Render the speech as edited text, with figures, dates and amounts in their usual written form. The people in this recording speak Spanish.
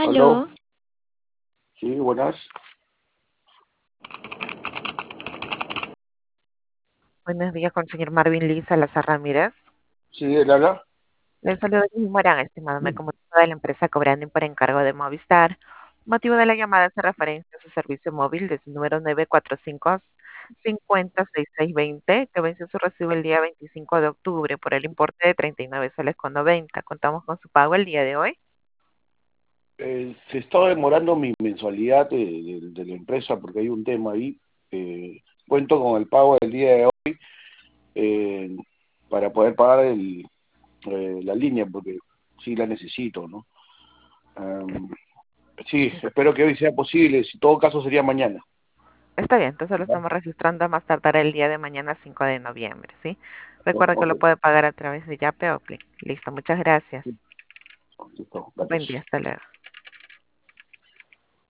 Aló, Aló, sí, buenas. buenos días con el señor Marvin Lee Salazar Ramírez. Sí, él habla. Le saludo de Morán, estimado. Me comunico de la empresa Cobrando por encargo de Movistar. Motivo de la llamada hace referencia a su servicio móvil de su número 945-506620, que venció su recibo el día 25 de octubre por el importe de 39 soles con 90. Contamos con su pago el día de hoy. Se está demorando mi mensualidad de la empresa porque hay un tema ahí. Cuento con el pago del día de hoy eh, para poder pagar la línea porque sí la necesito, ¿no? Am, sí, espero que hoy sea posible. Si todo caso sería mañana. Está bien, entonces lo ¿Ya? estamos registrando a más tardar el día de mañana 5 de noviembre, ¿sí? Recuerda que Ok, lo puede pagar a través de Yape o Click. Listo, muchas gracias. listo, Buen día, gracias. hasta luego.